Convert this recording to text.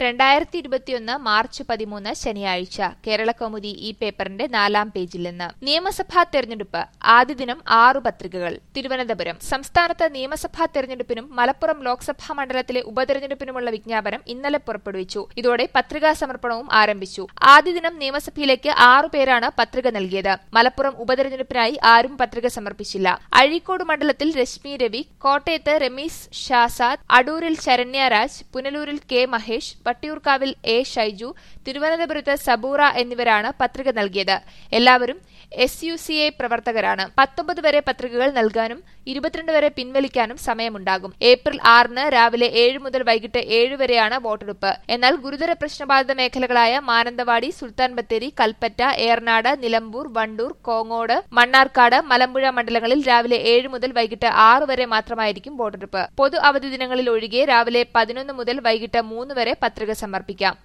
2021 March 13 ശനിയാഴ്ച. കേരളകൗമുദി ഈ പേപ്പറിന്റെ 4-ാം പേജിൽ നിന്ന്. നിയമസഭാ തെരഞ്ഞെടുപ്പ് ആദ്യ ദിനം 6 പത്രികകൾ. തിരുവനന്തപുരം. സംസ്ഥാനത്ത് നിയമസഭാ തെരഞ്ഞെടുപ്പിനും മലപ്പുറം ലോക്സഭാ മണ്ഡലത്തിലെ ഉപതെരഞ്ഞെടുപ്പിനുമുള്ള വിജ്ഞാപനം ഇന്നലെ പുറപ്പെടുവിച്ചു. ഇതോടെ പത്രികാ സമർപ്പണവും ആരംഭിച്ചു. ആദ്യ ദിനം നിയമസഭയിലേക്ക് 6 പേരാണ് പത്രിക നൽകിയത്. മലപ്പുറം ഉപതെരഞ്ഞെടുപ്പിനായി ആരും പത്രിക സമർപ്പിച്ചില്ല. അഴീക്കോട് മണ്ഡലത്തിൽ രശ്മി രവി, കോട്ടയത്ത് റമീസ് ഷാസാദ്, അടൂരിൽ ശരണ്യ രാജ്, പുനലൂരിൽ കെ മഹേഷ്, വട്ടിയൂർക്കാവിൽ എ ഷൈജു, തിരുവനന്തപുരത്ത് സബൂറ എന്നിവരാണ് പത്രിക നൽകിയത്. എല്ലാവരും SUCA പ്രവർത്തകരാണ്. 19 വരെ പത്രികകൾ നൽകാനും 22 വരെ പിൻവലിക്കാനും സമയമുണ്ടാകും. ഏപ്രിൽ 6 രാവിലെ 7 മുതൽ വൈകിട്ട് 7 വരെയാണ് വോട്ടെടുപ്പ്. എന്നാൽ ഗുരുതര പ്രശ്നബാധിത മേഖലകളായ മാനന്തവാടി, സുൽത്താൻ ബത്തേരി, കൽപ്പറ്റ, ഏറനാട്, നിലമ്പൂർ, വണ്ടൂർ, കോങ്ങോട്, മണ്ണാർക്കാട്, മലമ്പുഴ മണ്ഡലങ്ങളിൽ രാവിലെ 7 മുതൽ വൈകിട്ട് 6 വരെ മാത്രമായിരിക്കും വോട്ടെടുപ്പ്. പൊതു അവധി ദിനങ്ങളിൽ ഒഴികെ രാവിലെ 11 മുതൽ വൈകിട്ട് 3 വരെ പത്രിക സമർപ്പിക്കാം.